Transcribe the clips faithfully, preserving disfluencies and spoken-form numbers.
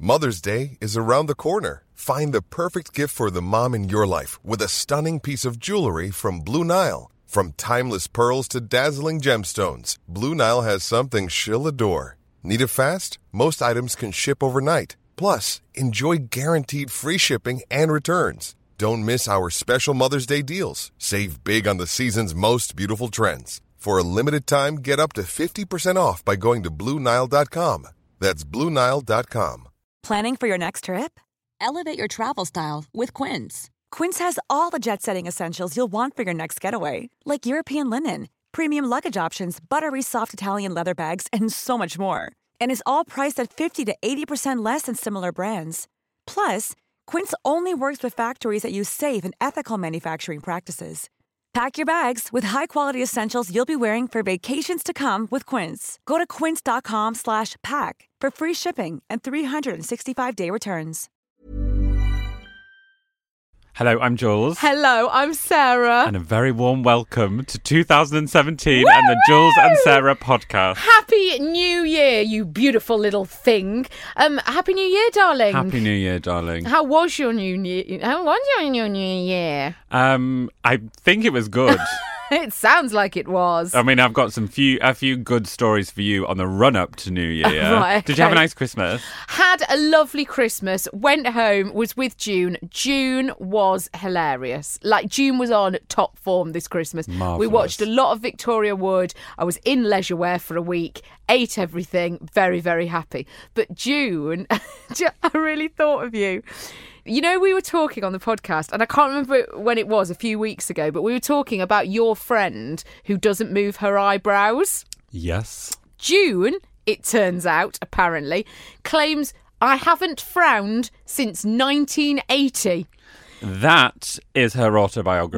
Mother's Day is around the corner. Find the perfect gift for the mom in your life with a stunning piece of jewelry from Blue Nile. From timeless pearls to dazzling gemstones, Blue Nile has something she'll adore. Need it fast? Most items can ship overnight. Plus, enjoy guaranteed free shipping and returns. Don't miss our special Mother's Day deals. Save big on the season's most beautiful trends. For a limited time, get up to fifty percent off by going to Blue Nile dot com. That's Blue Nile dot com. Planning for your next trip? Elevate your travel style with Quince. Quince has all the jet-setting essentials you'll want for your next getaway, like European linen, premium luggage options, buttery soft Italian leather bags, and so much more. And is all priced at fifty to eighty percent less than similar brands. Plus, Quince only works with factories that use safe and ethical manufacturing practices. Pack your bags with high-quality essentials you'll be wearing for vacations to come with Quince. Go to quince.com slash pack for free shipping and three sixty-five day returns. Hello, I'm Jules. Hello, I'm Sarah. And a very warm welcome to two thousand seventeen Woo! And the Jules and Sarah podcast. Happy New Year, you beautiful little thing. Um, Happy New Year, darling. Happy New Year, darling. How was your New Year? How was your New Year? Um, I think it was good. It sounds like it was. I mean, I've got some few a few good stories for you on the run-up to New Year. Right, okay. Did you have a nice Christmas? Had a lovely Christmas. Went home, was with June. June was hilarious. Like, June was on top form this Christmas. Marvellous. We watched a lot of Victoria Wood. I was in leisure wear for a week. Ate everything. Very, very happy. But June, I really thought of you. You know, we were talking on the podcast, and I can't remember when it was, a few weeks ago, but we were talking about your friend who doesn't move her eyebrows. Yes. June, it turns out, apparently, claims I haven't frowned since nineteen eighty. That is her autobiography.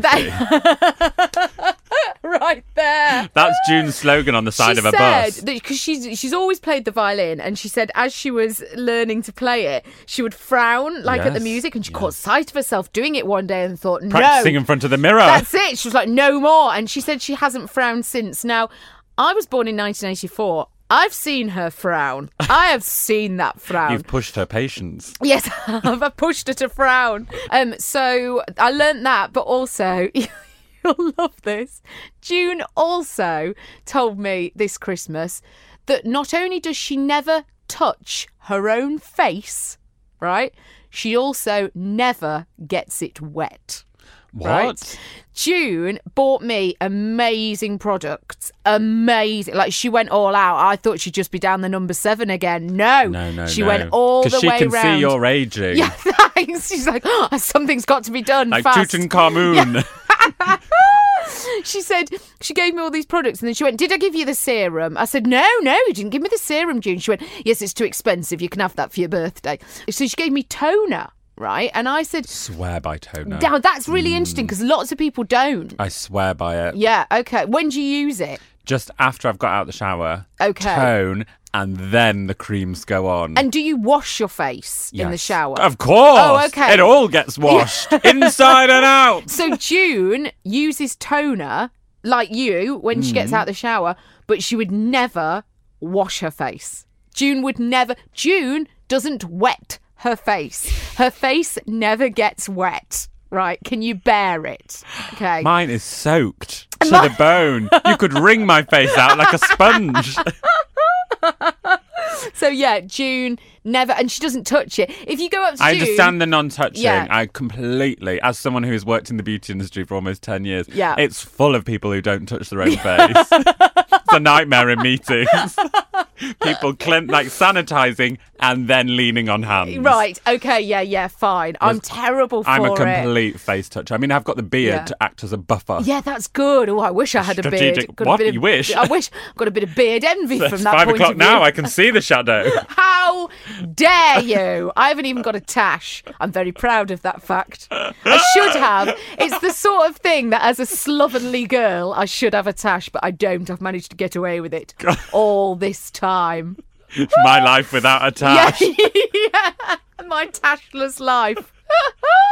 That- right there. That's June's slogan on the side she of a said bus. Because she's she's always played the violin, and she said as she was learning to play it, she would frown like at the Yes, music, and she yes. caught sight of herself doing it one day and thought, no, Practicing in front of the mirror. that's it. She was like, no more. And she said she hasn't frowned since. Now, I was born in nineteen eighty-four. I've seen her frown. I have seen that frown. You've pushed her patience. Yes, I've pushed her to frown. Um, so I learnt that, but also, you'll love this. June also told me this Christmas that not only does she never touch her own face, right, she also never gets it wet. What? Right? June bought me amazing products. Amazing. Like, she went all out. I thought she'd just be down the number seven again. No. No, no, She no. went all the way Because she can round. see you're aging. Yeah, thanks. She's like, oh, something's got to be done Like fast. Tutankhamun. She said, she gave me all these products, and then she went, did I give you the serum? I said, no, no, you didn't give me the serum, June. She went, yes, it's too expensive. You can have that for your birthday. So she gave me toner, right? And I said, Swear by toner. now that's really interesting because lots of people don't. I swear by it. Yeah, okay. When do you use it? Just after I've got out the shower. Okay. Tone, and then the creams go on. And do you wash your face in the Yes. shower? Of course. Oh, okay. It all gets washed inside and out. So June uses toner like you when she gets out of the shower, but she would never wash her face. June would never. June doesn't wet her face. Her face never gets wet. Right? Can you bear it? Okay. Mine is soaked to the bone. You could wring my face out like a sponge. So yeah, June never, and she doesn't touch it. If you go up to I June, understand the non-touching. Yeah. I completely, as someone who has worked in the beauty industry for almost ten years, Yeah. it's full of people who don't touch their own face. It's a nightmare in meetings. People clen- like sanitising and then leaning on hands. Right? Okay. Yeah. Yeah. Fine. I'm terrible for I'm a it. complete face toucher. I mean, I've got the beard Yeah. to act as a buffer. Yeah, that's good. Oh, I wish I had a Strategic- beard. Got a what? bit of- You wish? I wish. Got a bit of beard envy It's from that five point o'clock of view. now. I can see the shadow. How dare you? I haven't even got a tash. I'm very proud of that fact. I should have. It's the sort of thing that as a slovenly girl, I should have a tash, but I don't. I've managed to get away with it all this time. My life without a tash. Yeah, yeah. My tashless life.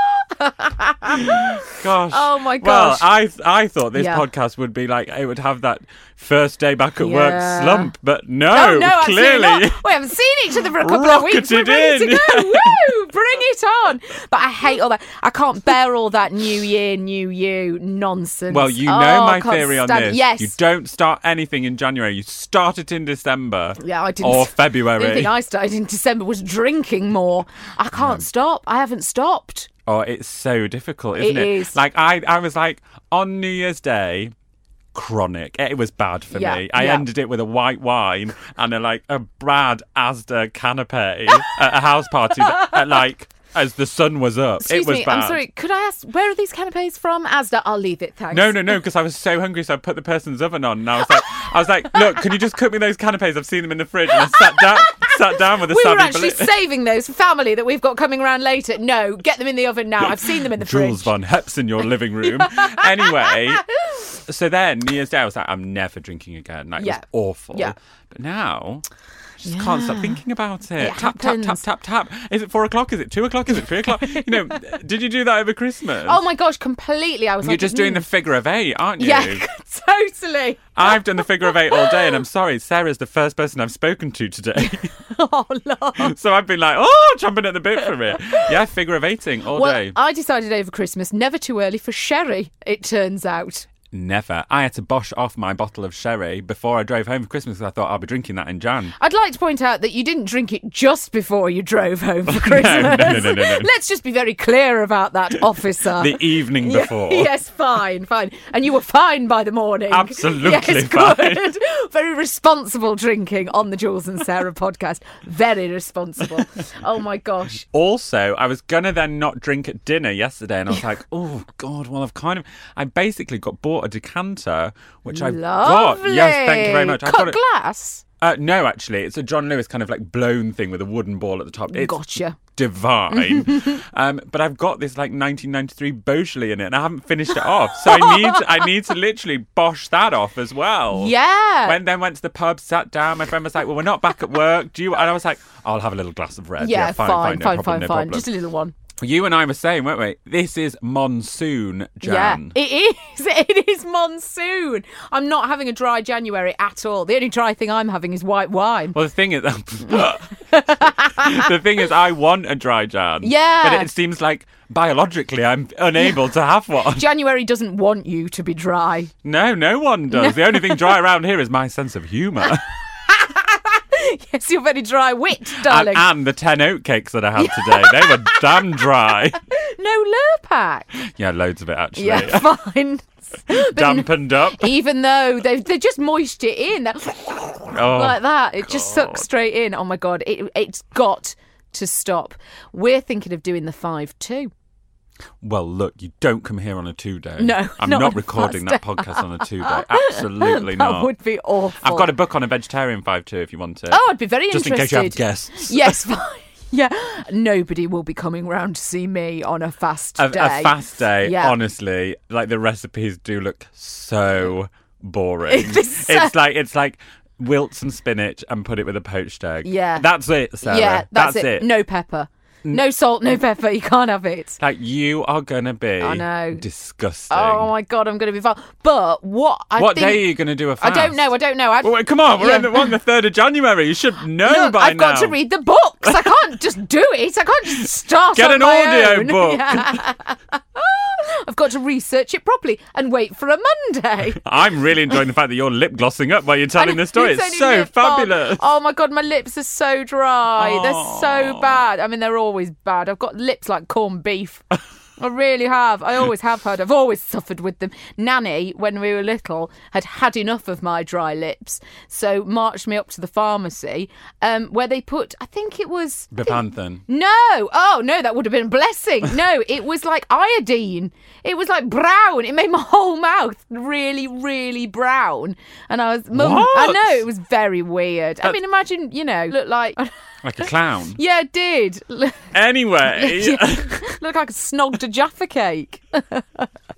Gosh. Oh my Well, gosh. I I thought this Yeah. podcast would be like, it would have that first day back at Yeah. work slump, but no, Oh, no, absolutely clearly. not. We haven't seen each other for a couple of weeks. We're Rocketed ready in. to go. Woo! Bring it on. But I hate all that. I can't bear all that new year, new you nonsense. Well, you Oh, know my I can't theory on stand- this. Yes. You don't start anything in January. You start it in December. Yeah, I didn't. Or The February. only thing I started in December was drinking more. I can't stop. I haven't stopped. Oh, it's so difficult, isn't It it? is. Like, I, I was like, on New Year's Day, chronic. It was bad for Yeah, me. I yeah. ended it with a white wine and a, like, a Brad Asda canapé at a house party that, at, like, as the sun was up. Excuse it was me, bad. I'm sorry. Could I ask, where are these canapes from? Asda. I'll leave it, thanks. No, no, no, because I was so hungry, so I put the person's oven on, and I was like, I was like, look, can you just cook me those canapes? I've seen them in the fridge, and I sat down, sat down with a We were savvy actually beli- saving those for family that we've got coming around later. No, get them in the oven now. I've seen them in the Jules fridge. Von Heps in your living room. Anyway, so then New Year's Day, I was like, I'm never drinking again. Like, Yeah. it was awful. Yeah. But now, I just can't stop thinking about it. It tap, tap, tap, happens. tap, tap. Is it four o'clock? Is it two o'clock? Is it three o'clock? You know, did you do that over Christmas? Oh my gosh, completely. I was You're like, just doing mm. the figure of eight, aren't you? Yeah, totally. I've done the figure of eight all day, and I'm sorry, Sarah's the first person I've spoken to today. Oh, Lord. So I've been like, oh, jumping at the bit for it. Yeah, figure of eighting all Well, day. I decided over Christmas, never too early for sherry, it turns out. Never. I had to bosh off my bottle of sherry before I drove home for Christmas because I thought I'll be drinking that in Jan. I'd like to point out that you didn't drink it just before you drove home for Christmas. no, no, no, no, no. Let's just be very clear about that, officer. The evening Yeah, before. yes, fine, fine. And you were fine by the morning. Absolutely yes, fine. Good. Very responsible drinking on the Jules and Sarah podcast. Very responsible. Oh, my gosh. Also, I was going to then not drink at dinner yesterday, and I was like, oh, God, well, I've kind of... I basically got bought a decanter, which I've Lovely. got. Yes, thank you very much. I Cut got it. glass? Uh, no, actually, it's a John Lewis kind of like blown thing with a wooden ball at the top. It's Gotcha. divine. um, but I've got this like nineteen ninety-three Beaujolais in it, and I haven't finished it off. So I need to, I need to literally bosh that off as well. Yeah. Went then went to the pub, sat down. My friend was like, "Well, we're not back at work. Do you?" And I was like, "I'll have a little glass of red." Yeah, fine, fine, fine, no fine, problem, fine, no fine. problem. Just a little one. You and I were saying, weren't we? This is monsoon, Jan. Yeah, it is. It is monsoon. I'm not having a dry January at all. The only dry thing I'm having is white wine. Well, the thing is, the thing is, I want a dry Jan. Yeah. But it seems like biologically I'm unable to have one. January doesn't want you to be dry. No, no one does. The only thing dry around here is my sense of humour. Yes, you're very dry wit, and, darling. and the ten oatcakes that I had today. They were damn dry. No Lurpak. Yeah, loads of it, actually. Yeah, fine. But Dampened up. even though they've they just moished it in Oh, like that, it just sucks straight in. Oh my god, it it's got to stop. We're thinking of doing the five two. well, look, you don't come here on a two-day. No, I'm not not, on a recording Thursday. that podcast on a two-day. Absolutely That not. would be awful. I've got a book on a vegetarian five two if you want it. Oh, I'd be very Just interested. in case you have guests. Yes, fine. Yeah, nobody will be coming round to see me on a fast A, day. a fast day, Yeah. honestly, like the recipes do look so boring. It's so- It's like it's like wilt some spinach and put it with a poached egg. Yeah. That's it, Sarah. Yeah, that's, it. No pepper. No salt, no pepper. You can't have it. Like you are gonna be I know. disgusting. Oh my god, I'm going to be fine. But what I what think... day are you gonna do a I fast? don't know. I don't know. I... Well, wait, come on, we're Yeah. on the, we're on the third of January. You should know Look, by I've now. got to read the books. I can't just do it. I can't just start Get on an my audio own. book. Yeah. I've got to research it properly and wait for a Monday. I'm really enjoying the fact that you're lip glossing up while you're telling And this story. It's only so lip balm. fabulous. Oh my god, my lips are so dry. Oh. They're so bad. I mean, they're always bad. I've got lips like corned beef. I really have. I always have had. I've always suffered with them. Nanny, when we were little, had had enough of my dry lips, so marched me up to the pharmacy, um, where they put, I think it was... Bepanthen. No. Oh, no, that would have been a blessing. No, it was like iodine. It was like brown. It made my whole mouth really, really brown. And I was... Mum, What? I know, it was very weird. I That- mean, imagine, you know, look like... Like a clown. Yeah, it did. Look Anyway. like I snogged a Jaffa cake.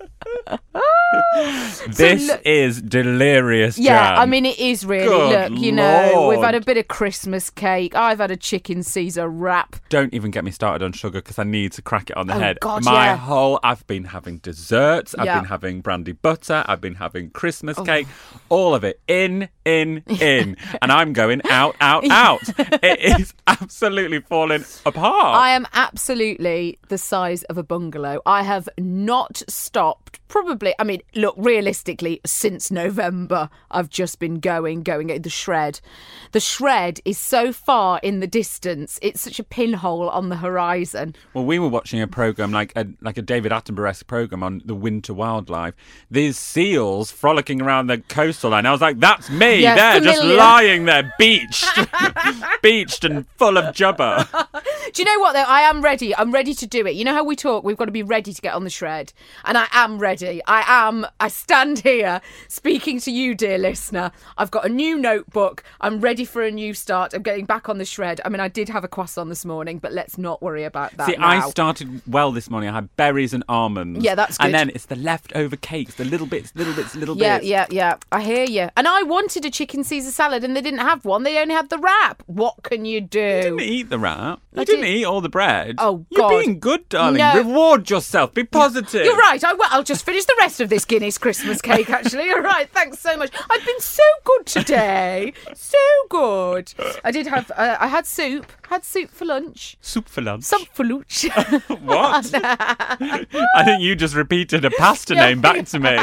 This look- is delirious, Yeah, Jan. I mean, it is really. Good Look, you know, Lord. we've had a bit of Christmas cake. I've had a chicken Caesar wrap. Don't even get me started on sugar because I need to crack it on the Oh, head. God, My yeah. whole, I've been having desserts, I've Yeah. been having brandy butter, I've been having Christmas cake, all of it in, in, in. And I'm going out, out, out. It is absolutely falling apart. I am absolutely the size of a bungalow. I have not stopped, probably, I mean, look, realistically, since November, I've just been going, going at the shred. The shred is so far in the distance. It's such a pinhole on the horizon. Well, we were watching a programme, like a like a David Attenborough-esque programme on the winter wildlife. These seals frolicking around the coastal line. I was like, that's me. Yeah, They're just familiar. lying there, beached. beached and full of jubber. Do you know what, though? I am ready. I'm ready to do it. You know how we talk? We've got to be ready to get on the shred. And I am ready. I am. I stand here speaking to you, dear listener. I've got a new notebook. I'm ready for a new start. I'm getting back on the shred. I mean, I did have a croissant this morning, but let's not worry about that See, now. I started well this morning. I had berries and almonds. Yeah, that's good. And then it's the leftover cakes, the little bits, little bits, little Yeah, bits. yeah, yeah. I hear you. And I wanted a chicken Caesar salad and they didn't have one. They only had the wrap. What can you do? You didn't eat the wrap. You I didn't did- eat all the bread. Oh, You're God. being good, darling. No. Reward yourself. Be positive. You're right. I will. I'll just finish the rest of this Guinness Christmas cake, actually. You're right. Thanks so much. I've been so good today. So good. I did have, uh, I had soup. Had soup for lunch. Soup for lunch. Soup for lunch. What? I think you just repeated a pasta name back to me.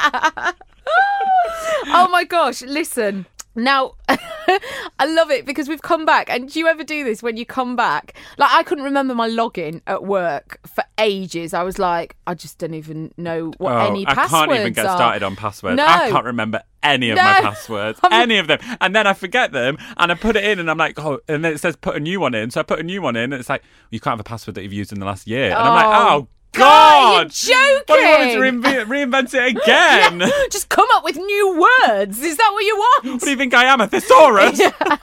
Oh my gosh, listen. Now, I love it because we've come back. And do you ever do this when you come back? Like, I couldn't remember my login at work for ages. I was like, I just don't even know what Oh, any I passwords can't even get are. started on passwords. No. I can't remember any of No. my passwords. I'm- Any of them. And then I forget them and I put it in and I'm like, oh, and then it says put a new one in. So I put a new one in and it's like, you can't have a password that you've used in the last year. And I'm like, Oh, oh, God! you're joking! What, do you want me to reinvent, reinvent it again? Yeah, just come up with new words. Is that what you want? What do you think I am, a thesaurus?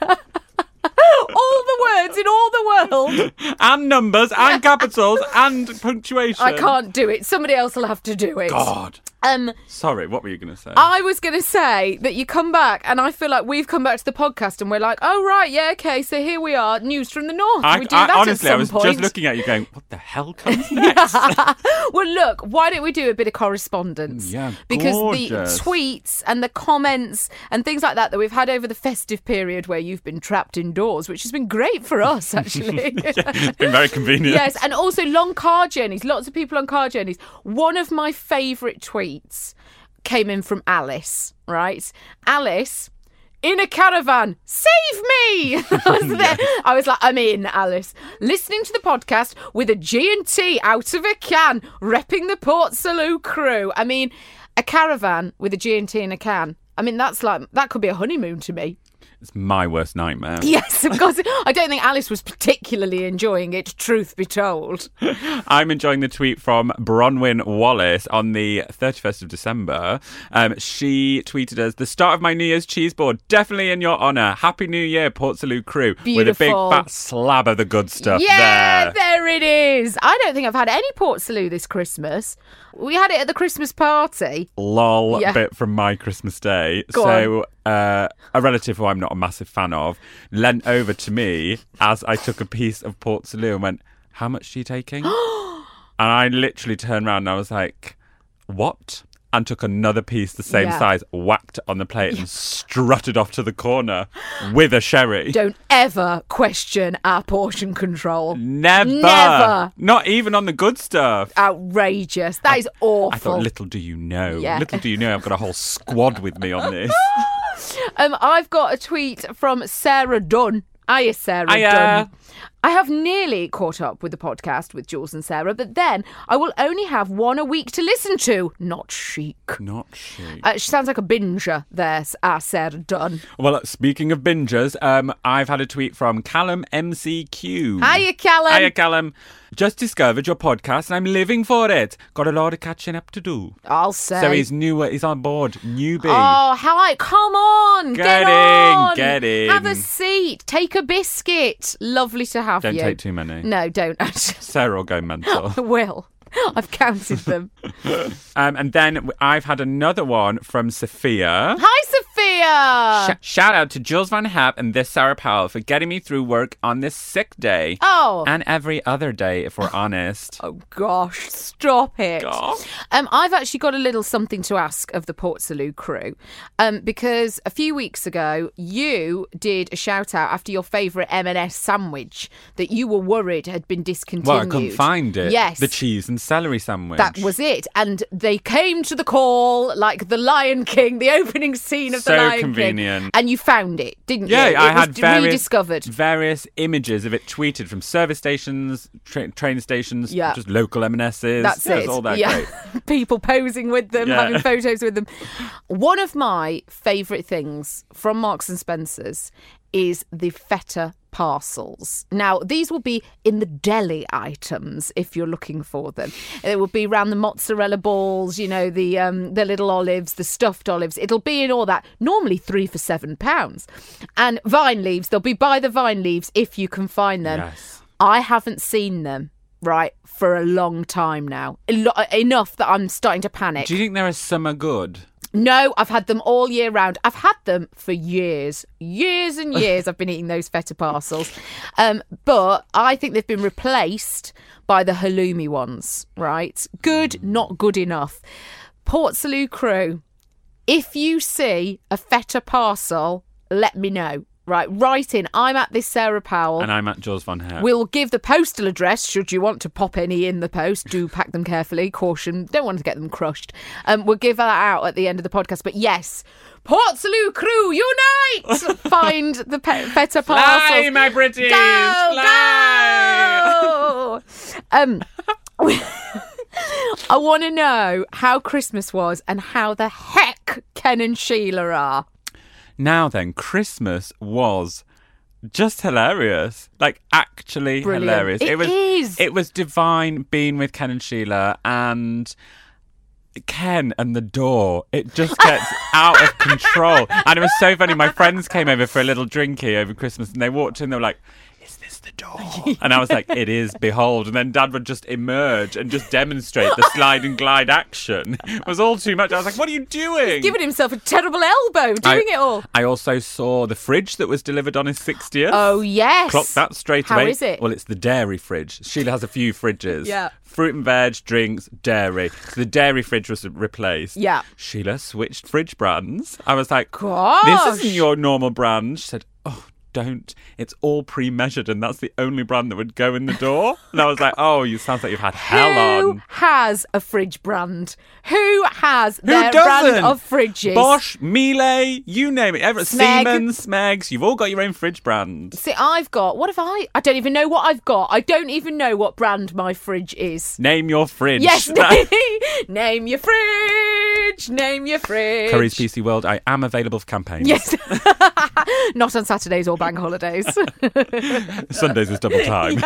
All the words in all the world. And numbers, and capitals, and punctuation. I can't do it. Somebody else will have to do it. God. Um, Sorry, what were you going to say? I was going to say that you come back, and I feel like we've come back to the podcast, and we're like, oh right, yeah, okay, so here we are, news from the north. I, we do I- that honestly, at I some was point. just looking at you going, what the hell comes next? Well, look, why don't we do a bit of correspondence? Yeah, because gorgeous. the tweets and the comments and things like that that we've had over the festive period where you've been trapped indoors, which has been great for us, actually. It's been very convenient. Yes, and also long car journeys. Lots of people on car journeys. One of my favourite tweets came in from Alice, right? Alice, in a caravan, save me! I was there. I was like, I'm in, Alice. Listening to the podcast with a G and T out of a can, repping the Port Salut crew. I mean, a caravan with a G and T in a can. I mean, that's like, that could be a honeymoon to me. It's my worst nightmare. Yes, of course. I don't think Alice was particularly enjoying it, truth be told. I'm enjoying the tweet from Bronwyn Wallace on the thirty-first of December. Um, she tweeted us, the start of my New Year's cheese board, definitely in your honour. Happy New Year, Port Salut crew. With a big Beautiful. fat slab of the good stuff Yeah, there. there it is. I don't think I've had any Port Salut this Christmas. We had it at the Christmas party. Lol Yeah. bit from my Christmas day. Go so uh, a relative who I'm not a massive fan of leant over to me as I took a piece of Port Salut and went, how much are you taking? And I literally turned around and I was like, what? And took another piece the same Yeah. size, whacked it on the plate and strutted off to the corner with a sherry. Don't ever question our portion control. Never. Never. Not even on the good stuff. Outrageous. That is awful. I thought, little do you know. Yeah. Little do you know I've got a whole squad with me on this. Um, I've got a tweet from Sarah Dunn. Hiya, Sarah Hiya. Dunn. I have nearly caught up with the podcast with Jules and Sarah, but then I will only have one a week to listen to. Not chic. Not she. Uh, she sounds like a binger there, our Sarah Dunn. Well, speaking of bingers, um, I've had a tweet from Callum M C Q. Hiya, Callum. Hiya, Callum. Just discovered your podcast and I'm living for it. Got a lot of catching up to do. I'll say. So he's new. He's on board. Newbie. Oh, hi. Come on. Get Get, in, on. get in. Have a seat. Take a biscuit. Lovely to have Don't you. take too many. No, don't. Sarah will go mental. Will. I've counted them. Um, and then I've had another one from Sophia. Hi, Sophia. Sh- shout out to Jules Van Hap and this Sarah Powell for getting me through work on this sick day. Oh. And every other day, if we're honest. Oh, gosh, stop it. Gosh. Um, I've actually got a little something to ask of the Port Salut crew, um, because a few weeks ago, you did a shout out after your favourite M and S sandwich that you were worried had been discontinued. Well, I couldn't find it. Yes. The cheese and celery sandwich. That was it. And they came to the call like the Lion King, the opening scene of So the Lion convenient. King. And you found it, didn't Yeah, you? It I was had various, rediscovered. various images of it tweeted from service stations, tra- train stations, Yeah. just local M and S's. That's yeah, it. It's all that yeah. great. People posing with them, Yeah. having photos with them. One of my favourite things from Marks and Spencer's is the feta parcels. Now, these will be in the deli items if you're looking for them. It will be around the mozzarella balls, you know, the um, the little olives, the stuffed olives. It'll be in all that. Normally three for seven pounds. And vine leaves, they'll be by the vine leaves if you can find them. Yes. I haven't seen them, right, for a long time now. A lo- enough that I'm starting to panic. Do you think they're a summer good? No, I've had them all year round. I've had them for years. Years and years I've been eating those feta parcels. Um, but I think they've been replaced by the halloumi ones, right? Good, not good enough. Port Salut crew, if you see a feta parcel, let me know. Right, write in. I'm at this Sarah Powell. And I'm at Jules Van Hap. We'll give the postal address should you want to pop any in the post. Do pack them carefully. Caution. Don't want to get them crushed. Um, we'll give that out at the end of the podcast. But yes, Port Salut crew, unite! Find the pe- feta parcels. Fly, my British! Go, Fly! go! Um, I want to know how Christmas was and how the heck Ken and Sheila are. Now then, Christmas was just hilarious. Like, actually Brilliant. hilarious. It was, is. It was divine being with Ken and Sheila, and Ken and the door. It just gets out of control. And it was so funny. My friends came over for a little drinky over Christmas, and they walked in, they were like, is this the door? And I was like, it is, behold. And then Dad would just emerge and just demonstrate the slide and glide action. It was all too much. I was like, what are you doing? Giving himself a terrible elbow, doing I, it all. I also saw the fridge that was delivered on his sixtieth. Oh, yes. Clocked that straight How away. is it? Well, it's the dairy fridge. Sheila has a few fridges. Yeah. Fruit and veg, drinks, dairy. So the dairy fridge was replaced. Yeah. Sheila switched fridge brands. I was like, Gosh. this isn't your normal brand. She said, oh, don't. It's all pre-measured, and that's the only brand that would go in the door. And I was like, oh, you sounds like you've had hell Who on. has a fridge brand? Who has Who their doesn't? brand of fridges? Bosch, Miele, you name it. Everett, Smeg. Siemens, Smegs. You've all got your own fridge brands. See, I've got, what have I? I don't even know what I've got. I don't even know what brand my fridge is. Name your fridge. Yes, name, name your fridge. Name your fridge. Curry's P C World, I am available for campaigns. Yes. Not on Saturdays or bank holidays. Sundays is double time.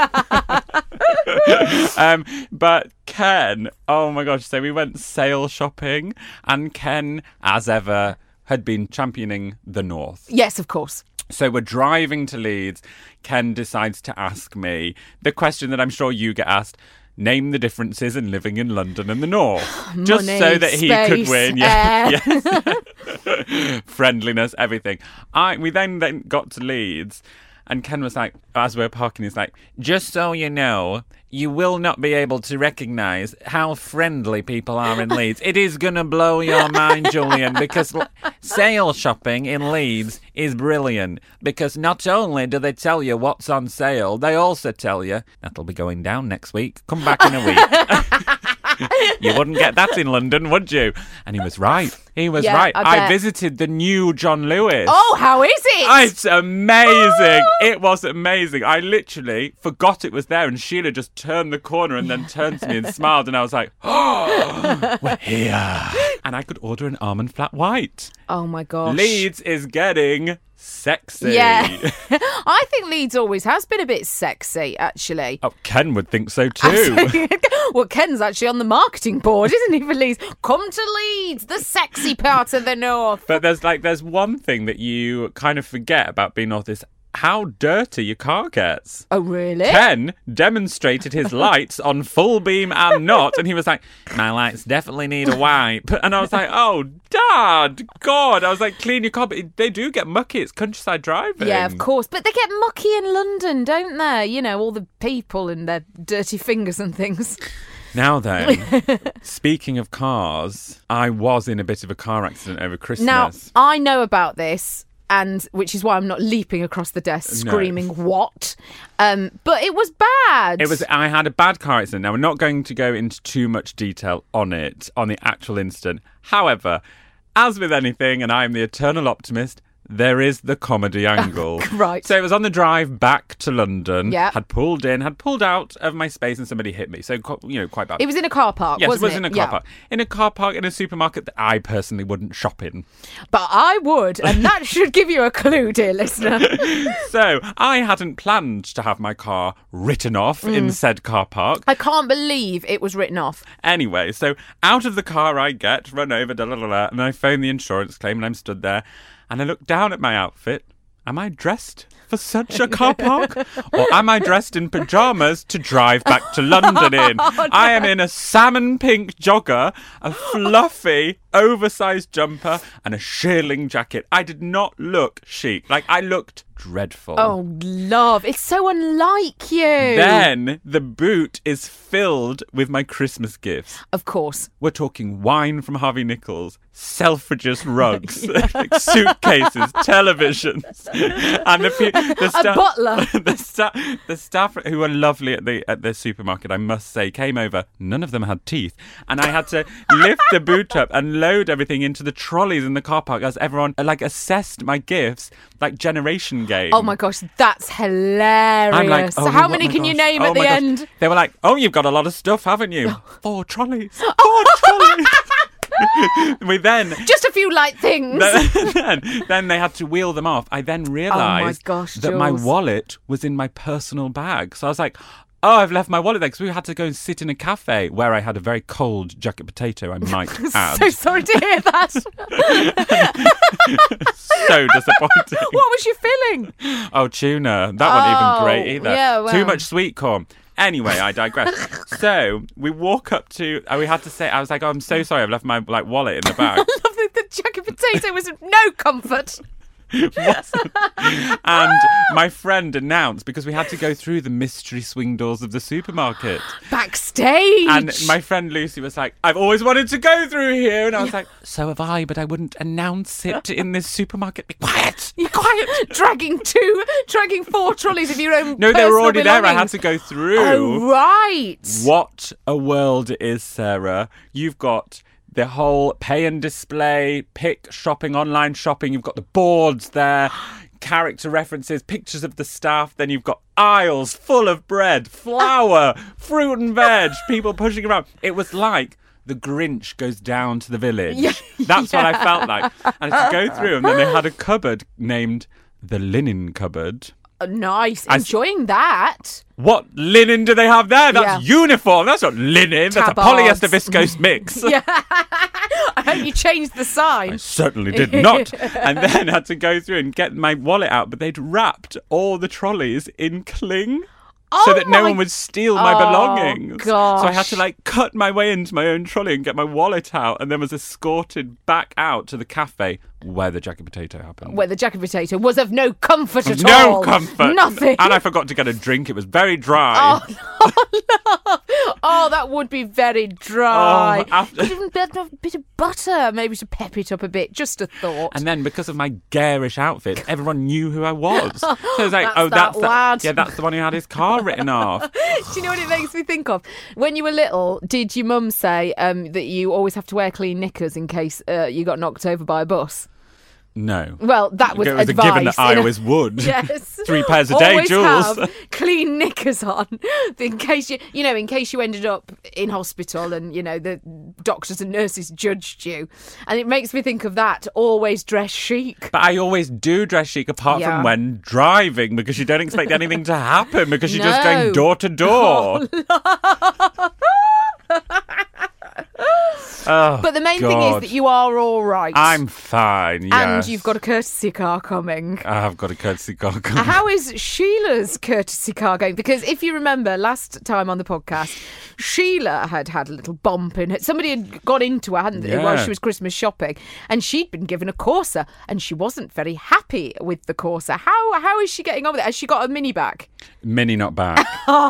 um, but Ken, oh my gosh, so we went sale shopping, and Ken, as ever, had been championing the North. Yes, of course. So we're driving to Leeds. Ken decides to ask me the question that I'm sure you get asked. Name the differences in living in London and the North. Just Money, so that he space, could win. Yeah. air. Yes. Friendliness, everything. I we then, then got to Leeds, and Ken was like, as we were parking, he's like, just so you know, you will not be able to recognise how friendly people are in Leeds. It is going to blow your mind, Julian, because l- sale shopping in Leeds is brilliant. Because not only do they tell you what's on sale, they also tell you, that'll be going down next week. Come back in a week. You wouldn't get that in London, would you? And he was right. He was Yeah, right. I I, bet. visited the new John Lewis. Oh, how is it? Oh, it's amazing. It was amazing. I literally forgot it was there, and Sheila just turned the corner and then turned to me and smiled, and I was like, oh, we're here. And I could order an almond flat white. Oh, my gosh. Leeds is getting sexy. Yeah. I think Leeds always has been a bit sexy, actually. Oh, Ken would think so too. Well, Ken's actually on the marketing board, isn't he, for Leeds? Come to Leeds, the sexy part of the North. But there's like there's one thing that you kind of forget about being North is how dirty your car gets. Oh, really? Ken demonstrated his lights on full beam and not, and he was like, my lights definitely need a wipe. And I was like, oh, Dad, God. I was like, clean your car. But they do get mucky. It's countryside driving. Yeah, of course. But they get mucky in London, don't they? You know, all the people and their dirty fingers and things. Now then, speaking of cars, I was in a bit of a car accident over Christmas. Now, I know about this, and which is why I'm not leaping across the desk No. screaming, what? Um, but it was bad. It was. I had a bad car accident. Now, we're not going to go into too much detail on it, on the actual incident. However, as with anything, and I'm the eternal optimist, there is the comedy angle. Right. So it was on the drive back to London. Yeah. Had pulled in, had pulled out of my space and somebody hit me. So, you know, quite bad. It was in a car park, yes, wasn't it was it? in a car Yeah. park. In a car park, in a supermarket that I personally wouldn't shop in. But I would, and that should give you a clue, dear listener. So I hadn't planned to have my car written off Mm. in said car park. I can't believe it was written off. Anyway, so out of the car I get, run over, da, da, da, da, and I phone the insurance claim, and I'm stood there, and I look down at my outfit. Am I dressed for such a car park? Or am I dressed in pyjamas to drive back to London in? Oh, no. I am in a salmon pink jogger, a fluffy, oversized jumper, and a shearling jacket. I did not look chic. Like, I looked dreadful. Oh, love. It's so unlike you. Then the boot is filled with my Christmas gifts. Of course. We're talking wine from Harvey Nichols, Selfridges rugs, like suitcases, televisions, and the, pe- the staff, butler. the, sta- the staff who are lovely at the at the supermarket, I must say, came over. None of them had teeth, and I had to lift the boot up and load everything into the trolleys in the car park as everyone like assessed my gifts, like generation game. Oh my gosh, that's hilarious. I'm like, oh, How what- many my can you gosh. name Oh at the my gosh. end? They were like, oh, you've got a lot of stuff, haven't you? Four trolleys. Four trolleys. We then... Just a few light things. then, then they had to wheel them off. I then realised gosh, that my Jules. wallet was in my personal bag. So I was like, oh, I've left my wallet there, because we had to go and sit in a cafe where I had a very cold jacket potato, I might add. So sorry to hear that. So disappointing. What was you feeling? Oh, tuna. That wasn't Oh, even great either. yeah, well. Too much sweet corn. Anyway, I digress. So we walk up to, uh, we had to say, I was like, oh, I'm so sorry, I've left my like wallet in the bag. I love that the jacket potato was of no comfort. And my friend announced, because we had to go through the mystery swing doors of the supermarket. Backstage. And my friend Lucy was like, I've always wanted to go through here. And I was like, so have I, but I wouldn't announce it in this supermarket. Be quiet. You're quiet. Dragging two, dragging four trolleys of your own. No, they were personal already there. I had belongings. to go through. Oh, right. What a world it is, Sarah. You've got the whole pay and display, pick shopping, online shopping. You've got the boards there, character references, pictures of the staff. Then you've got aisles full of bread, flour, fruit and veg, people pushing around. It was like the Grinch goes down to the village. Yeah. That's what I felt like. And I had to go through, and then they had a cupboard named the linen cupboard. Oh, nice. I- Enjoying that. What linen do they have there? That's Yeah. uniform. That's not linen. That's a Tabards. polyester viscose mix. Yeah. I hope you changed the sign. I certainly did not. And then had to go through and get my wallet out, but they'd wrapped all the trolleys in cling. So Oh that no my- one would steal my Oh, belongings. So I had gosh. to like cut my way into my own trolley and get my wallet out, and then was escorted back out to the cafe where the jacket potato happened. Where the jacket potato was of no comfort at no all. comfort. Nothing. And I forgot to get a drink. It was very dry. Oh, that would be very dry. Oh, after- Could even add a bit of butter, maybe to pep it up a bit. Just a thought. And then, because of my garish outfit, everyone knew who I was. So it was like, That's oh, that that's the, lad. yeah, that's the one who had his car written off. Do you know what it makes me think of? When you were little, did your mum say um, that you always have to wear clean knickers in case uh, you got knocked over by a bus? No. Well, that was It was a advice. given that I in a- always would. Yes. Three pairs a day, Always Jules. have clean knickers on in case you, you know, in case you ended up in hospital and, you know, the doctors and nurses judged you. And it makes me think of that. Always dress chic. But I always do dress chic, apart Yeah. from when driving, because you don't expect anything to happen, because you're just No. going door to door. Oh, but the main thing God. is that you are all right. I'm fine, yes. And you've got a courtesy car coming. I have got a courtesy car coming. How is Sheila's courtesy car going? Because if you remember last time on the podcast, Sheila had had a little bump in it. Somebody had got into her, hadn't they, Yeah. while she was Christmas shopping, and she'd been given a Corsa, and she wasn't very happy with the Corsa. How how is she getting on with it? Has she got a mini back? Mini not back.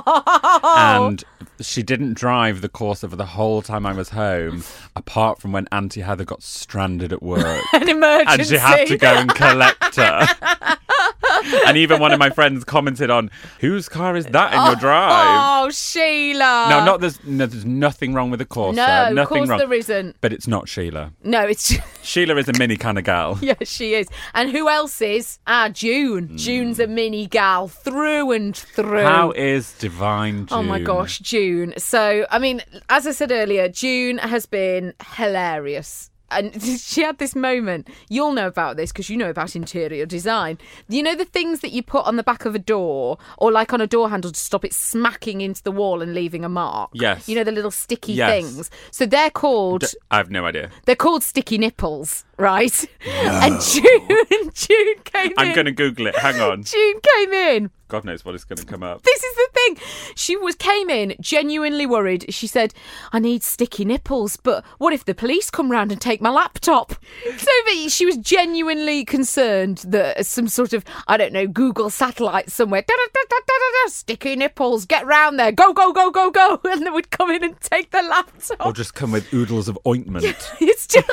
And she didn't drive the Corsa for the whole time I was home, apart from when Auntie Heather got stranded at work. An emergency. And she had to go and collect her. And even one of my friends commented on, whose car is that in your drive? Oh, Sheila. No, not there's, no, there's nothing wrong with the Corsa. No, of nothing course wrong. there isn't. But it's not Sheila. No, it's... Sheila is a mini kind of gal. Yeah, she is. And who else is? Ah, June. Mm. June's a mini gal through and through. How is Divine June? Oh my gosh, June. So, I mean, as I said earlier, June has been hilarious. And she had this moment. You'll know about this because you know about interior design. You know the things that you put on the back of a door or like on a door handle to stop it smacking into the wall and leaving a mark? Yes. You know the little sticky Yes. things? So they're called... D- I have no idea. They're called sticky nipples, right? And June, June came I'm in. going to Google it. Hang on. June came in. God knows what is going to come up. This is the thing. She was came in genuinely worried. She said, I need sticky nipples, but what if the police come round and take my laptop? So but she was genuinely concerned that some sort of, I don't know, Google satellite somewhere, da, da, da, da, da, da, sticky nipples, get round there, go, go, go, go, go, and they would come in and take the laptop. Or just come with oodles of ointment. It's just,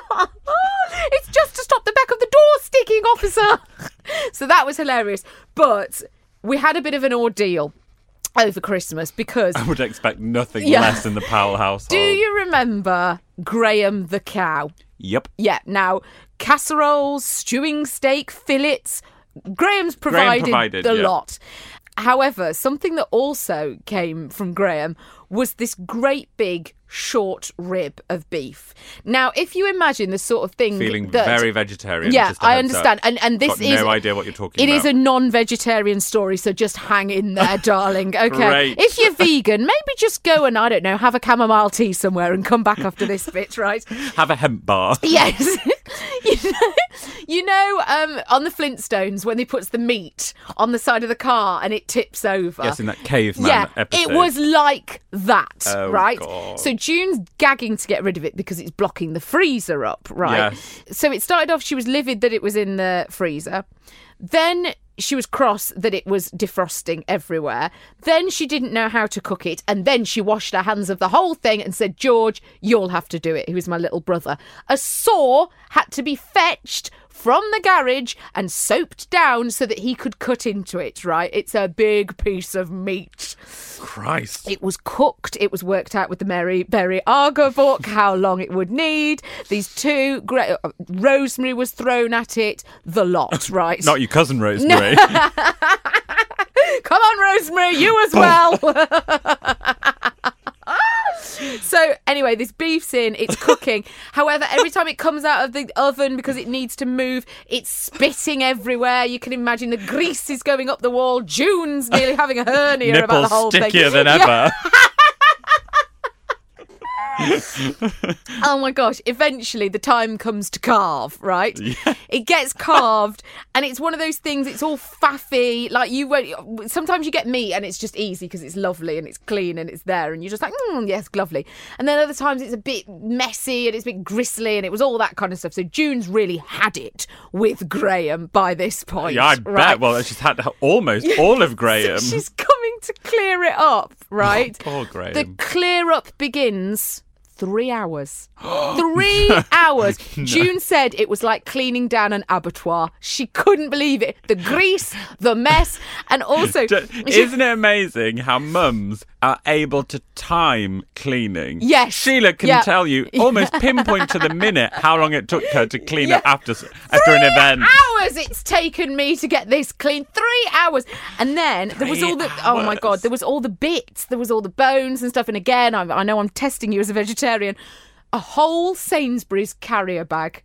it's just to stop the back of the door sticking, officer. So that was hilarious. But we had a bit of an ordeal over Christmas because... I would expect nothing Yeah. less in the Powell household. Do you remember Graham the cow? Yep. Yeah, now, casseroles, stewing steak, fillets, Graham's provided, provided, the yeah. lot. However, something that also came from Graham was this great big short rib of beef. Now, if you imagine the sort of thing Feeling that... very vegetarian. Yeah, just a I heads understand. up. And and this Got is no idea what you're talking It about. is a non-vegetarian story, so just hang in there, darling. Okay. Great. If you're vegan, maybe just go and I don't know, have a chamomile tea somewhere and come back after this bit, right? Have a hemp bar. Yes. you know, you know um, on the Flintstones when they puts the meat on the side of the car and it tips over. Yes, in that caveman Yeah, episode. it was like that, Oh, right? God. So June's gagging to get rid of it because it's blocking the freezer up, right? Yes. So it started off, she was livid that it was in the freezer. Then she was cross that it was defrosting everywhere. Then she didn't know how to cook it. And then she washed her hands of the whole thing and said, George, you'll have to do it. He was my little brother. A saw had to be fetched from the garage and soaped down so that he could cut into it, right? It's a big piece of meat. Christ. It was cooked. It was worked out with the Mary Berry Argo book how long it would need. These two, gra- rosemary was thrown at it. The lot, right? Not your cousin Rosemary. Come on, Rosemary, you as well. So anyway, this beef's in, it's cooking. However, every time it comes out of the oven because it needs to move, it's spitting everywhere. You can imagine the grease is going up the wall. June's nearly having a hernia about the Nipples whole stickier thing. than Yeah. ever. Oh my gosh, eventually the time comes to carve, right? Yeah. It gets carved and it's one of those things, it's all faffy, like you won't, sometimes you get meat and it's just easy because it's lovely and it's clean and it's there and you're just like, mm, yes, lovely. And then other times it's a bit messy and it's a bit gristly and it was all that kind of stuff. So June's really had it with Graham by this point. Yeah, I right? bet. Well, she's had almost all of Graham. So she's coming to clear it up, right? Oh, poor Graham. The clear up begins three hours. Three hours. June said it was like cleaning down an abattoir. She couldn't believe it. The grease, the mess, and also... D- Isn't it amazing how mums are able to time cleaning? Yes. Sheila can Yeah. tell you, almost pinpoint to the minute, how long it took her to clean Yeah. up after, after an event. hours it's taken me to get this clean. Three hours. And then there was Three all the... Oh, my hours. God. There was all the bits. There was all the bones and stuff. And again, I, I know I'm testing you as a vegetarian. A whole Sainsbury's carrier bag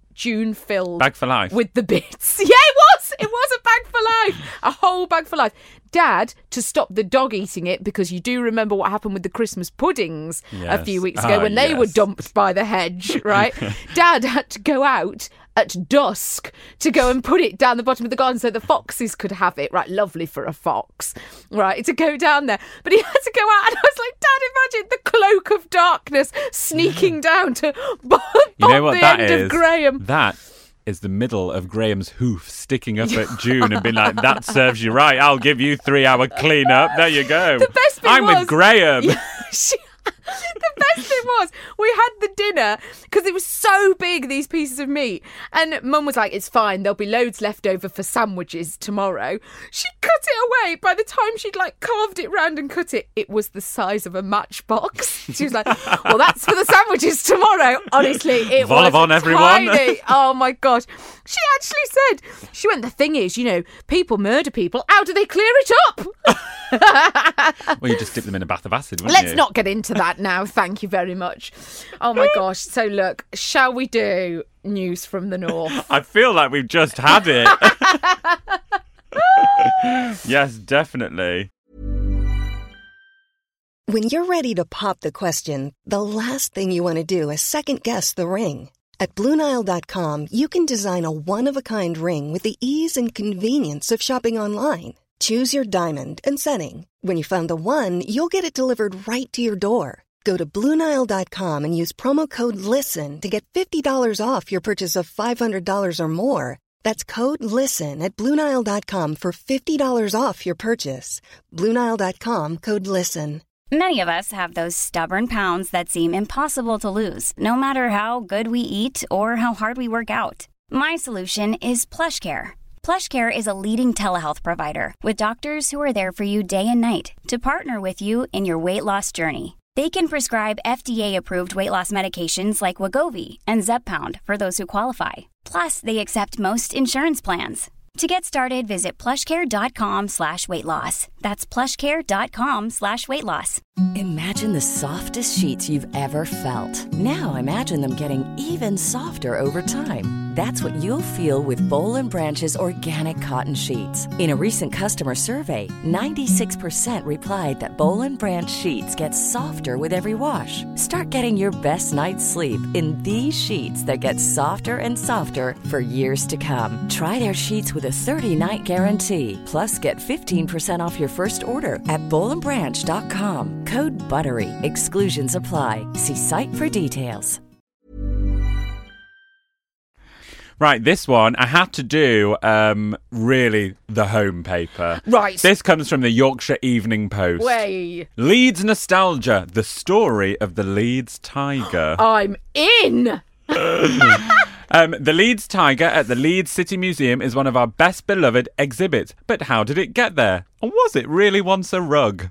June filled Bag for life. with the bits. Yeah, it was. It was a bag for life. A whole bag for life. Dad, to stop the dog eating it, because you do remember what happened with the Christmas puddings Yes. a few weeks ago Ah, when they yes. were dumped by the hedge, right? Dad had to go out at dusk to go and put it down the bottom of the garden so the foxes could have it. Right, lovely for a fox, right, to go down there. But he had to go out, and I was like, Dad, imagine the cloak of darkness sneaking down to bump You know what the that end is? of Graham. That is the middle of Graham's hoof sticking up at June and being like, that serves you right. I'll give you three hour clean up. There you go. The best bit I'm was- with Graham. She- the best thing was we had the dinner because it was so big, these pieces of meat, and Mum was like, it's fine, there'll be loads left over for sandwiches tomorrow. She cut it away. By the time she'd like carved it round and cut it, it was the size of a matchbox. She was like, well, that's for the sandwiches tomorrow. Honestly, it Vol au was vent, everyone. tiny. Oh my gosh. She actually said, she went, the thing is, you know, people murder people, how do they clear it up? Well, you just dip them in a bath of acid, wouldn't Let's you? not get into that now. Thank you very much. Oh my gosh. So look, shall we do news from the north? I feel like we've just had it. Yes, definitely. When you're ready to pop the question, the last thing you want to do is second-guess the ring. At Blue Nile dot com, you can design a one-of-a-kind ring with the ease and convenience of shopping online. Choose your diamond and setting. When you find the one, you'll get it delivered right to your door. Go to Blue Nile dot com and use promo code LISTEN to get fifty dollars off your purchase of five hundred dollars or more. That's code LISTEN at Blue Nile dot com for fifty dollars off your purchase. Blue Nile dot com, code LISTEN. Many of us have those stubborn pounds that seem impossible to lose, no matter how good we eat or how hard we work out. My solution is PlushCare. PlushCare is a leading telehealth provider with doctors who are there for you day and night to partner with you in your weight loss journey. They can prescribe F D A-approved weight loss medications like Wegovy and Zepbound for those who qualify. Plus, they accept most insurance plans. To get started, visit plushcare.com slash weight loss. That's plushcare.com slash weight loss. Imagine the softest sheets you've ever felt. Now imagine them getting even softer over time. That's what you'll feel with Boll and Branch's organic cotton sheets. In a recent customer survey, ninety-six percent replied that Boll and Branch sheets get softer with every wash. Start getting your best night's sleep in these sheets that get softer and softer for years to come. Try their sheets with a thirty-night guarantee. Plus, get fifteen percent off your first order at boll and branch dot com. Code BUTTERY. Exclusions apply. See site for details. Right, this one, I had to do um, really the home paper. Right. This comes from the Yorkshire Evening Post. Way. Leeds Nostalgia, the story of the Leeds Tiger. I'm in. Um, the Leeds Tiger at the Leeds City Museum is one of our best beloved exhibits. But how did it get there? And was it really once a rug?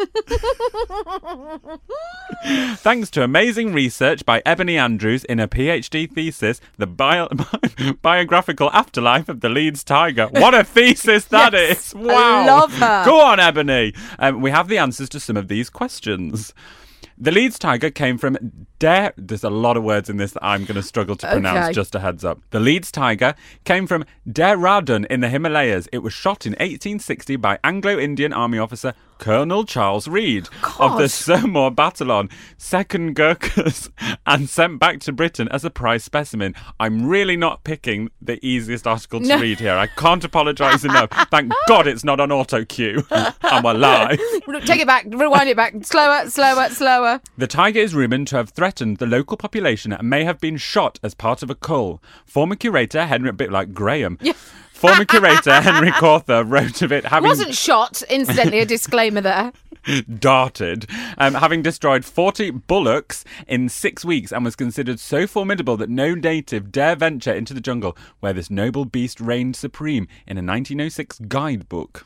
Thanks to amazing research by Ebony Andrews in her PhD thesis, The Bio- Biographical Afterlife of the Leeds Tiger. What a thesis that Yes, is! Wow. I love her. Go on, Ebony. Um, we have the answers to some of these questions. The Leeds Tiger came from Dare... There's a lot of words in this that I'm going to struggle to pronounce, Okay. just a heads up. The Leeds Tiger came from Dehradun in the Himalayas. It was shot in eighteen sixty by Anglo-Indian Army officer Colonel Charles Reed of the Sirmur Battalion, second Gurkhas, and sent back to Britain as a prize specimen. I'm really not picking the easiest article to No. read here. I can't apologise enough. Thank God it's not on auto cue. I'm alive. Take it back. Rewind it back. Slower, slower, slower. The tiger is rumoured to have threatened the local population and may have been shot as part of a cull. Former curator Henry, a bit like Graham. Yeah. Former curator Henry Corther wrote of it having Wasn't shot. Incidentally, a disclaimer there. darted, um, having destroyed forty bullocks in six weeks and was considered so formidable that no native dare venture into the jungle where this noble beast reigned supreme in a nineteen oh six guidebook.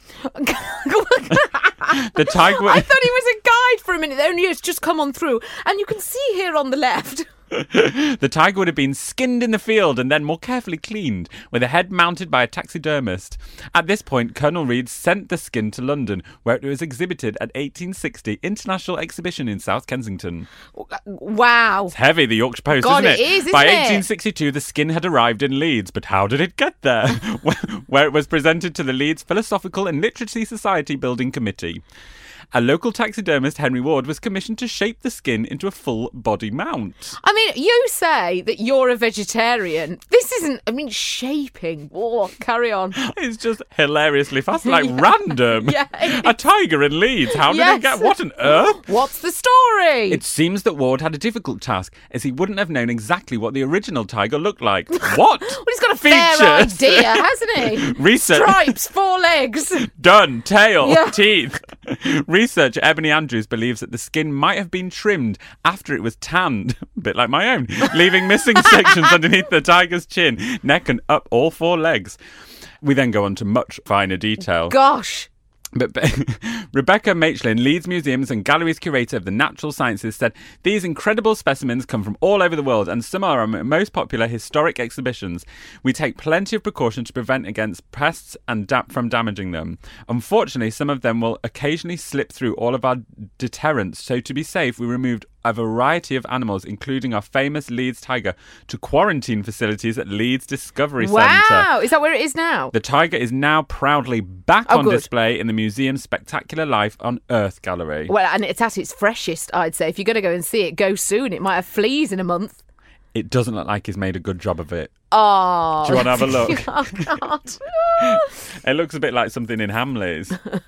The tiger... I thought he was a guide for a minute. Only it's just come on through. And you can see here on the left... The tiger would have been skinned in the field and then more carefully cleaned, with a head mounted by a taxidermist. At this point, Colonel Reed sent the skin to London, where it was exhibited at eighteen sixty International Exhibition in South Kensington. Wow. It's heavy, the Yorkshire Post, God, isn't it? it is, isn't By it? eighteen sixty-two, the skin had arrived in Leeds, but how did it get there? Where it was presented to the Leeds Philosophical and Literacy Society Building Committee. A local taxidermist, Henry Ward, was commissioned to shape the skin into a full body mount. I mean, you say that you're a vegetarian. This isn't, I mean, shaping. Oh, carry on. It's just hilariously fast, like random. Yeah, it a tiger in Leeds. How did Yes. it get? What on earth? What's the story? It seems that Ward had a difficult task, as he wouldn't have known exactly what the original tiger looked like. What? Well, he's got a Features. fair idea, hasn't he? Research. Stripes, four legs. Done. Tail. Yeah. Teeth. Researcher Ebony Andrews believes that the skin might have been trimmed after it was tanned, a bit like my own, leaving missing sections underneath the tiger's chin, neck and up all four legs. We then go on to much finer detail. Gosh. But Rebecca Machlin, Leeds Museums and Galleries curator of the Natural Sciences, said, "These incredible specimens come from all over the world, and some are our most popular historic exhibitions. We take plenty of precaution to prevent against pests and da- from damaging them. Unfortunately, some of them will occasionally slip through all of our deterrents, so to be safe, we removed a variety of animals, including our famous Leeds tiger, to quarantine facilities at Leeds Discovery Wow. Centre. Is that where it is now? The tiger is now proudly back Oh, on good. display in the museum's Spectacular Life on Earth gallery." Well, and it's at its freshest, I'd say. If you're going to go and see it, go soon. It might have fleas in a month. It doesn't look like he's made a good job of it. Oh. Do you want to have a look? Oh, God. It looks a bit like something in Hamleys.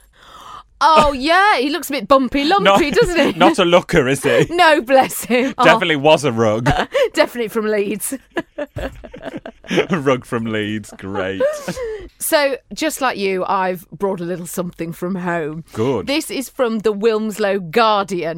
Oh, yeah. He looks a bit bumpy, lumpy, doesn't he? Not a looker, is he? No, bless him. Oh, Definitely was a rug. definitely from Leeds. A rug from Leeds. Great. So, just like you, I've brought a little something from home. Good. This is from the Wilmslow Guardian.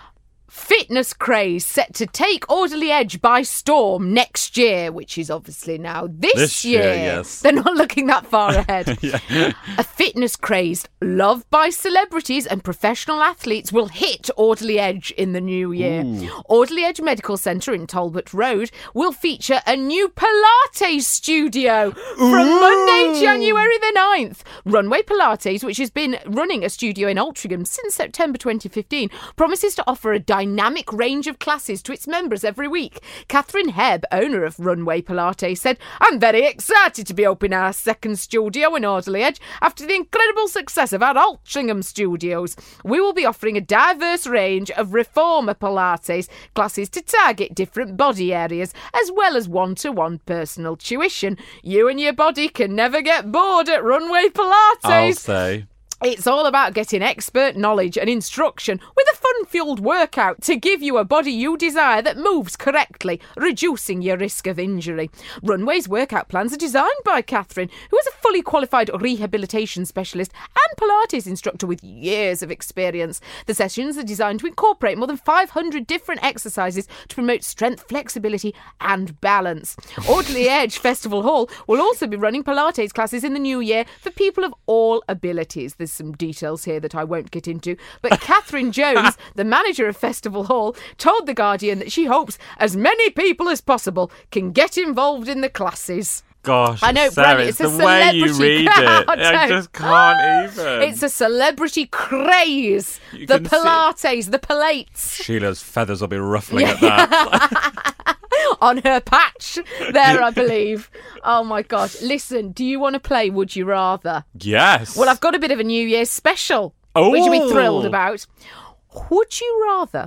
Fitness craze set to take Alderley Edge by storm next year, which is obviously now this, This year, yes. They're not looking that far ahead. Yeah. A fitness craze loved by celebrities and professional athletes will hit Alderley Edge in the new year. Alderley Edge Medical Centre in Talbot Road will feature a new Pilates studio from Monday, January the ninth. Runway Pilates, which has been running a studio in Altrincham since September twenty fifteen, promises to offer a dynamic range of classes to its members every week. Catherine Hebb, owner of Runway Pilates, said, "I'm very excited to be opening our second studio in Alderley Edge after the incredible success of our Altrincham studios. We will be offering a diverse range of reformer Pilates classes to target different body areas, as well as one-to-one personal tuition. You and your body can never get bored at Runway Pilates." I'll say. It's all about getting expert knowledge and instruction with a fun-fueled workout to give you a body you desire that moves correctly, reducing your risk of injury. Runway's workout plans are designed by Catherine, who is a fully qualified rehabilitation specialist and Pilates instructor with years of experience. The sessions are designed to incorporate more than five hundred different exercises to promote strength, flexibility and balance. Alderley Edge Festival Hall will also be running Pilates classes in the new year for people of all abilities. There's some details here that I won't get into, but Catherine Jones, the manager of Festival Hall, told The Guardian that she hopes as many people as possible can get involved in the classes. Gosh, I know, Sarah, Brennan, it's, it's a the way you celebrity read it. crowd, I don't- just can't even. It's a celebrity craze. You The can see- Pilates, the Pilates Sheila's feathers will be ruffling at that. on her patch there, I believe. Oh my God. Listen, do you want to play Would You Rather? Yes. Well, I've got a bit of a New Year's special, which you'll be thrilled Oh. about. Would you rather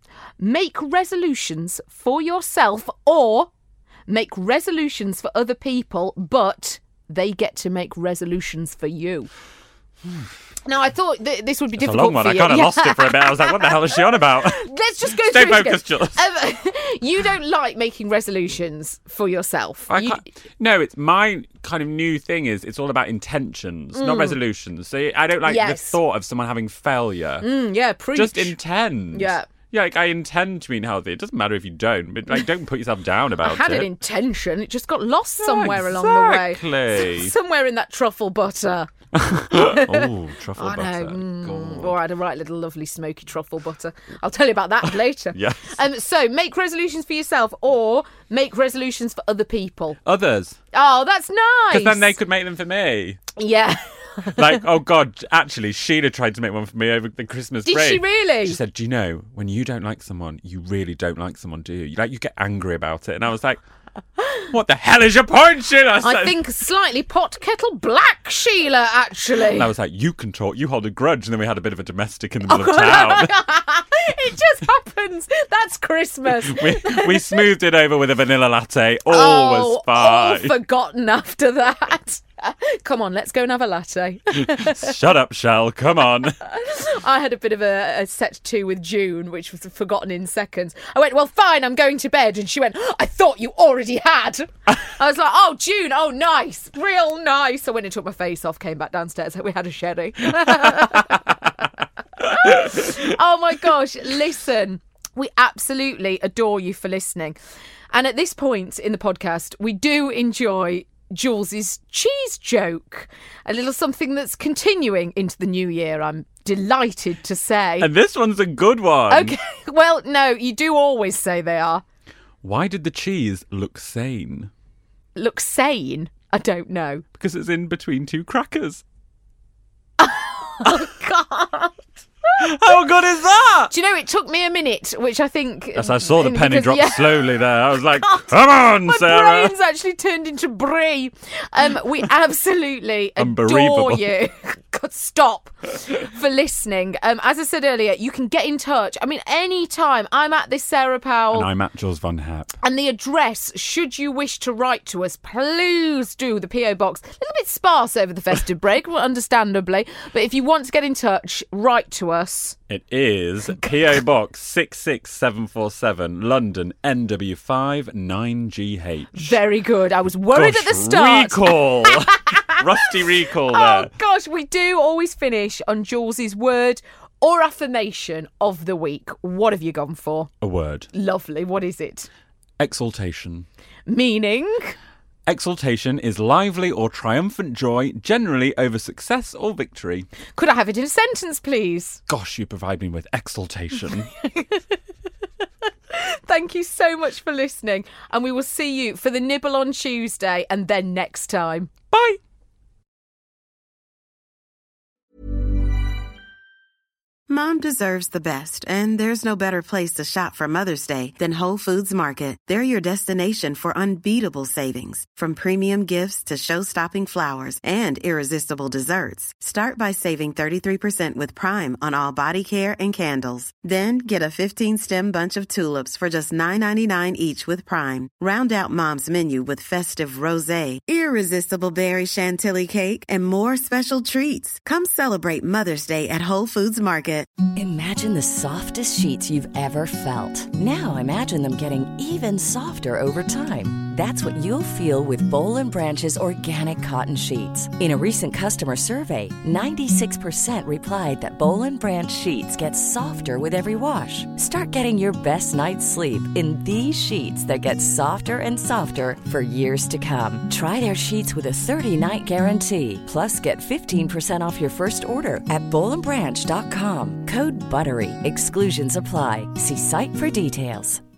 make resolutions for yourself or make resolutions for other people, but they get to make resolutions for you? Now, I thought th- this would be It's a difficult long one. for I you. kind of Yeah. lost it for a bit. I was like, what the hell is she on about? Let's just go Stay through it focused, together. Jules. Um, you don't like making resolutions for yourself. I You- can't, no, it's my kind of new thing is it's all about intentions, not resolutions. So I don't like the Mm. Yes. thought of someone having failure. Mm, yeah, preach. Just intend. Yeah. Yeah, like I intend to eat healthy. It doesn't matter if you don't, but like don't put yourself down I about had it. an intention. It just got lost somewhere along the way. Exactly. S- somewhere in that truffle butter. Oh, truffle I butter. know. Mm, God. or I had a right little lovely smoky truffle butter. I'll tell you about that later. Yes. Um, so make resolutions for yourself or make resolutions for other people. Others. Oh, that's nice. Because then they could make them for me. Yeah. Like, oh God, actually, Sheila tried to make one for me over the Christmas Did break. she really? She said, do you know, when you don't like someone, you really don't like someone, do you? You, like, you get angry about it. And I was like, what the hell is your point, Sheila? I said- think slightly pot kettle black, Sheila, actually. And I was like, you can talk, you hold a grudge. And then we had a bit of a domestic in the middle of town. It just happens. That's Christmas. we, we smoothed it over with a vanilla latte. All oh, was fine. all forgotten after that. Come on, let's go and have a latte. Shut up, Shell. Come on. I had a bit of a, a set two with June, which was forgotten in seconds. I went, well, fine, I'm going to bed. And she went, I thought you already had. I was like, oh, June, oh, nice, real nice. I went and took my face off, came back downstairs. We had a sherry. Oh, my gosh. Listen, we absolutely adore you for listening. And at this point in the podcast, we do enjoy Jules's cheese joke, a little something that's continuing into the new year, I'm delighted to say. And this one's a good one. Okay, well, no, you do always say they are. Why did the cheese look sane? Look sane? I don't know. Because it's in between two crackers. Oh, God. How good is that? Do you know, it took me a minute, which I think... Yes, I saw the penny because, drop yeah. slowly there. I was like, God, come on, my Sarah. brain's actually turned into brie. Um, we absolutely adore Unbelievable. you. God, stop for listening. Um, as I said earlier, you can get in touch. I mean, any time. I'm at this Sarah Powell. And I'm at Jules Von Hep. And the address, should you wish to write to us, please do. The P O box. A little bit sparse over the festive break, well, understandably. But if you want to get in touch, write to us. It is P O Box six six seven four seven, London, N W five nine G H. Very good. I was worried Gosh, at the start. Recall. Rusty recall there. Oh, gosh, we do always finish on Jules's word or affirmation of the week. What have you gone for? A word. Lovely. What is it? Exaltation. Meaning? Exaltation is lively or triumphant joy, generally over success or victory. Could I have it in a sentence, please? Gosh, you provide me with exaltation. Thank you so much for listening. And we will see you for the nibble on Tuesday and then next time. Bye. Mom deserves the best, and there's no better place to shop for Mother's Day than Whole Foods Market. They're your destination for unbeatable savings, from premium gifts to show-stopping flowers and irresistible desserts. Start by saving thirty-three percent with Prime on all body care and candles. Then get a fifteen-stem bunch of tulips for just nine ninety-nine each with Prime. Round out Mom's menu with festive rosé, irresistible berry chantilly cake, and more special treats. Come celebrate Mother's Day at Whole Foods Market. Imagine the softest sheets you've ever felt. Now imagine them getting even softer over time. That's what you'll feel with Boll and Branch's organic cotton sheets. In a recent customer survey, ninety-six percent replied that Boll and Branch sheets get softer with every wash. Start getting your best night's sleep in these sheets that get softer and softer for years to come. Try their sheets with a thirty-night guarantee. Plus, get fifteen percent off your first order at boll and branch dot com. Code BUTTERY. Exclusions apply. See site for details.